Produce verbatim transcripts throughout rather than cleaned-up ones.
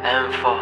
انفا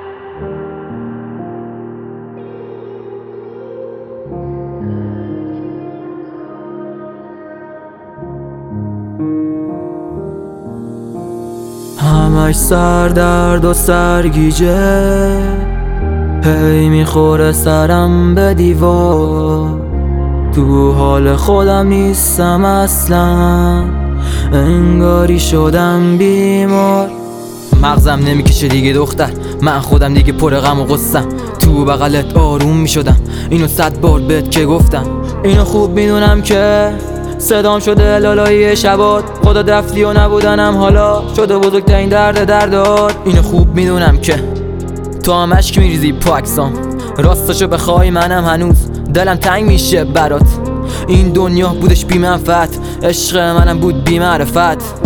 همش سردرد و سرگیجه، هی میخوره سرم به دیوار. تو حال خودم نیستم اصلا، انگاری شدم بیمار. مغزم نمیکشه دیگه دختر، من خودم دیگه پر غم و غصم. تو بغلت آروم میشدم، اینو صد بار بهت که گفتم. اینو خوب میدونم که صدام شده لالایی شبات. خودت رفتی و نبودنم حالا شده بزرگترین درد دردات. اینو خوب میدونم که تو هم اشک میریزی پاکسام. راستشو بخوای منم هنوز دلم تنگ میشه برات. این دنیا بودش بی منفعت، عشق منم بود بی معرفت.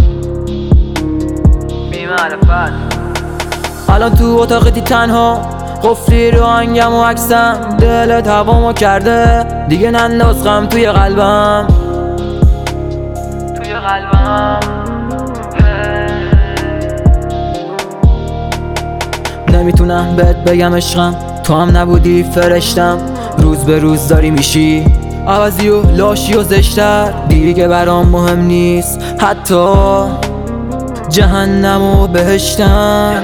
بی معرفت الان تو اتاقتی تنها، قفلی رو آهنگم و عکسم. دلت هوامو کرده دیگه، ننداز غم توی قلبم. توی قلبم نمیتونم بهت بگم عشقم، تو هم نبودی فرشتم. روز به روز داری میشی عوضی و لاشی و زشتر. دیگه برام مهم نیست حتی جهنم و بهشتم.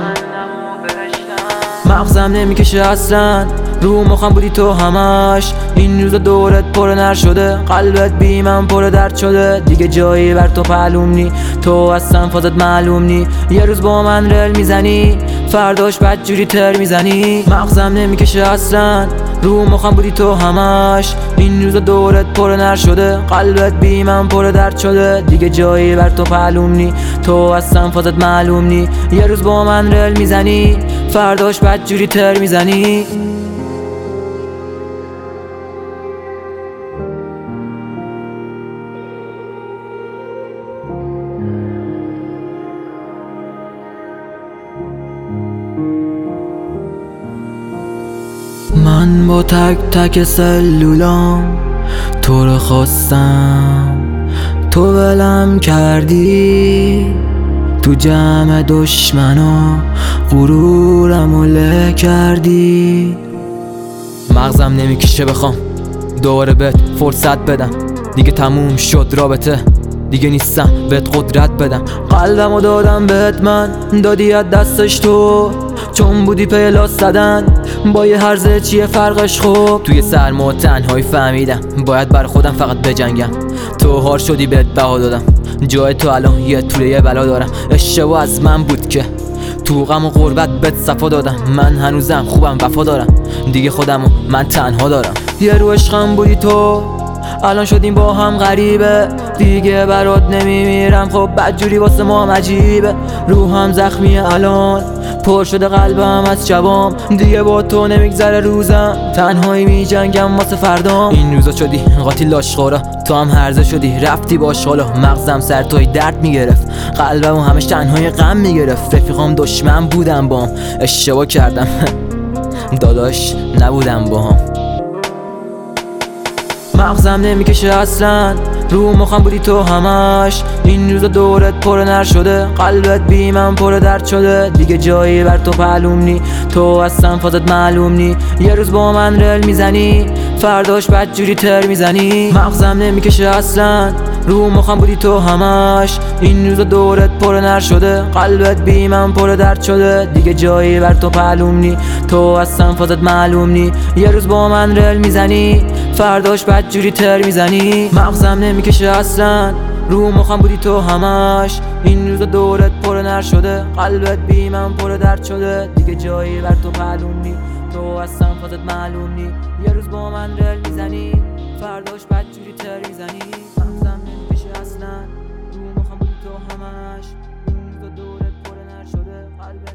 مغزم نمیکشه اصلا، رو مخم بودی تو همش. این روزا دورت پر نر شده، قلبت بی من پر درد شده. دیگه جایی بر تو معلوم نی، تو اصلا فازت معلوم نی. یه روز با من رل میزنی، فرداش بدجوری تر میزنی. مغزم نمیکشه اصلا، رو مخم بودی تو همش. این روزا دورت پر نر شده، قلبت بی من پر درد شده. دیگه جایی بر تو معلوم نی، تو اصلا فازت معلوم نی. یه روز با من رل میزنی، فرداش بدجوری تر میزنی. من با تک تک سلولام تو رو خواستم، تو ولم کردی. تو جمع دشمنا غرورم له کردی. مغزم نمیکشه بخوام دوباره بهت فرصت بدم. دیگه تموم شد رابطه، دیگه نیستم بهت قدرت بدم. قلبمو دادم بهت من، دادی از دستش تو. چون بودی پی لاس زدن با یه هرزه چیه فرقش؟ خوب توی سرما و تنهایی فهمیدم باید بر خودم فقط بجنگم. تو هار شدی بهت بها دادم، جای تو الان یه طوله یه بلا دارم. اشتباه از من بود که تو غم و غربت بهت صفا دادم. من هنوزم خوبم وفا دارم، دیگه خودمو من تنها دارم. یه رو عشقم بودی تو، الان شدیم با هم غریبه. دیگه برات نمیمیرم، خب بدجوری واسه ما هم عجیبه. روحم زخمیه الان، پر شده قلبم از شبام. دیگه با تو نمیگذره روزم، تنهایی میجنگم واسه فردام. این روزا شدی قاتل لاشخورا، تو هم هرزه شدی رفتی باش حالا. مغزم سر توی درد میگرفت، قلبم همش تنهای غم میگرفت. رفیقام دشمن بودم بام، اشتباه کردم داداش نبودم باهم. مغزم نمیکشه اصلا، رو مخم بودی تو همش. این روزا دورت پر نر شده، قلبت بی من پر درد شده. دیگه جایی بر تو معلوم نی، تو اصلا فازت معلوم نی. یه روز با من رل میزنی، فرداش بدجوری تر میزنی. مغزم نمیکشه اصلا، رو مخم بودی تو همش. این روزا دورت پر نر شده، قلبت بی من پر درد شده. دیگه جایی بر تو معلوم نی، تو اصلا فازت معلوم نی. یه روز با من رل میزنی، فرداش بدجوری تر میزنی. مغزم نمیکشه اصلا، رو مخم بودی تو همش. این روزا دورت پر نر شده، قلبت بی من پر درد شده. دیگه جایی بر تو معلوم نی، تو اصلا فازت معلوم نی. یه روز با من رل میزنی، فرداش بدجوری تر میزنی. مغزم نمیکشه اصلا، رو مخم بودی تو همش. این روزا دورت پر نر شده، قلبت